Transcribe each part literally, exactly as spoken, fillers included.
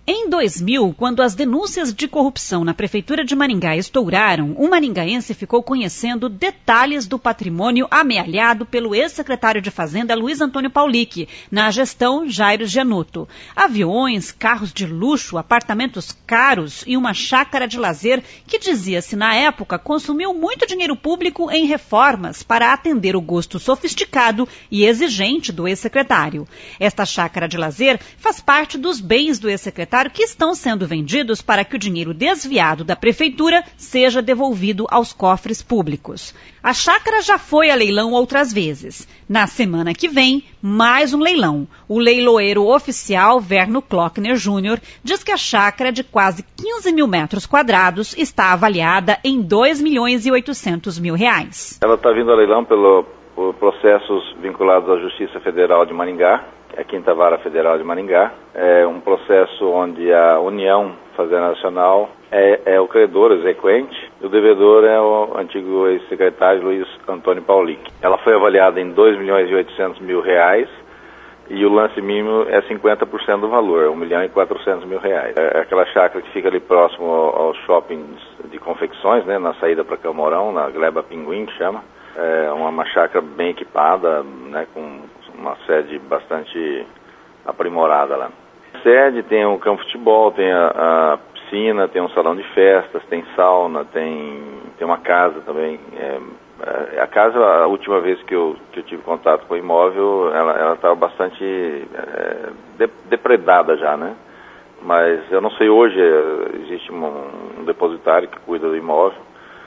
Em dois mil, quando as denúncias de corrupção na Prefeitura de Maringá estouraram, o maringaense ficou conhecendo detalhes do patrimônio amealhado pelo ex-secretário de Fazenda Luiz Antônio Paulic, na gestão Jairo Gianotto. Aviões, carros de luxo, apartamentos caros e uma chácara de lazer que, dizia-se na época, consumiu muito dinheiro público em reformas para atender o gosto sofisticado e exigente do ex-secretário. Esta chácara de lazer faz parte dos bens do ex-secretário que estão sendo vendidos para que o dinheiro desviado da prefeitura seja devolvido aos cofres públicos. A chácara já foi a leilão outras vezes. Na semana que vem, mais um leilão. O leiloeiro oficial, Verno Klockner Júnior, diz que a chácara de quase quinze mil metros quadrados está avaliada em dois milhões e oitocentos mil reais. Ela está vindo a leilão pelo, por processos vinculados à Justiça Federal de Maringá, a Quinta Vara Federal de Maringá. É um processo onde a União Fazenda Nacional é, é o credor exequente e o devedor é o antigo ex-secretário Luiz Antônio Paulic. Ela foi avaliada em dois milhões e oitocentos mil reais e o lance mínimo é cinquenta por cento do valor, um milhão e quatrocentos mil reais. É aquela chácara que fica ali próximo aos shoppings de confecções, né, na saída para Camorão, na Gleba Pinguim, que chama. É uma, uma chácara bem equipada, né, com uma sede bastante aprimorada lá. A sede tem um campo de futebol, tem a, a piscina, tem um salão de festas, tem sauna, tem, tem uma casa também. É, é, a casa, a última vez que eu, que eu tive contato com o imóvel, ela estava bastante é, de, depredada já, né? Mas eu não sei, hoje existe um, um depositário que cuida do imóvel.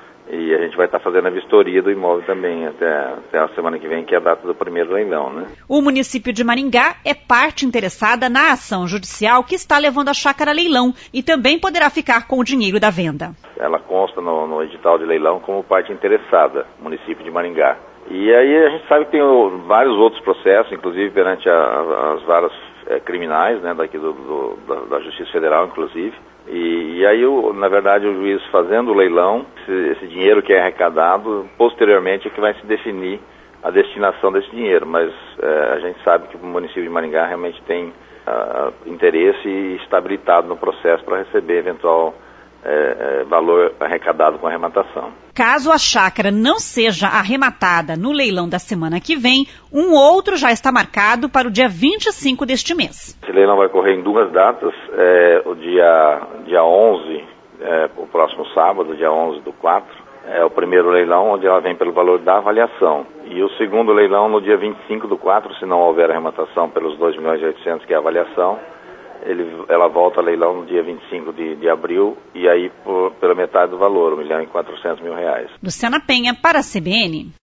E a gente vai estar fazendo a vistoria do imóvel também até, até a semana que vem, que é a data do primeiro leilão, né? O município de Maringá é parte interessada na ação judicial que está levando a chácara a leilão e também poderá ficar com o dinheiro da venda. Ela consta no, no edital de leilão como parte interessada, município de Maringá. E aí a gente sabe que tem o, vários outros processos, inclusive perante a, a, as varas é, criminais, né, daqui do, do, da, da Justiça Federal, inclusive. E, e aí, o, na verdade, o juiz fazendo o leilão, esse, esse dinheiro que é arrecadado, posteriormente é que vai se definir a destinação desse dinheiro. Mas é, a gente sabe que o município de Maringá realmente tem uh, interesse e está habilitado no processo para receber eventual é, é, valor arrecadado com a arrematação. Caso a chácara não seja arrematada no leilão da semana que vem, um outro já está marcado para o dia vinte e cinco deste mês. Esse leilão vai ocorrer em duas datas, é, o dia, dia onze, é, o próximo sábado, dia onze do quatro, é o primeiro leilão, onde ela vem pelo valor da avaliação. E o segundo leilão no dia vinte e cinco do quatro, se não houver arrematação pelos dois milhões e oitocentos, que é a avaliação, Ele, ela volta a leilão no dia vinte e cinco de, de abril e aí por, pela metade do valor, um milhão e quatrocentos mil reais. Luciana Penha para a C B N.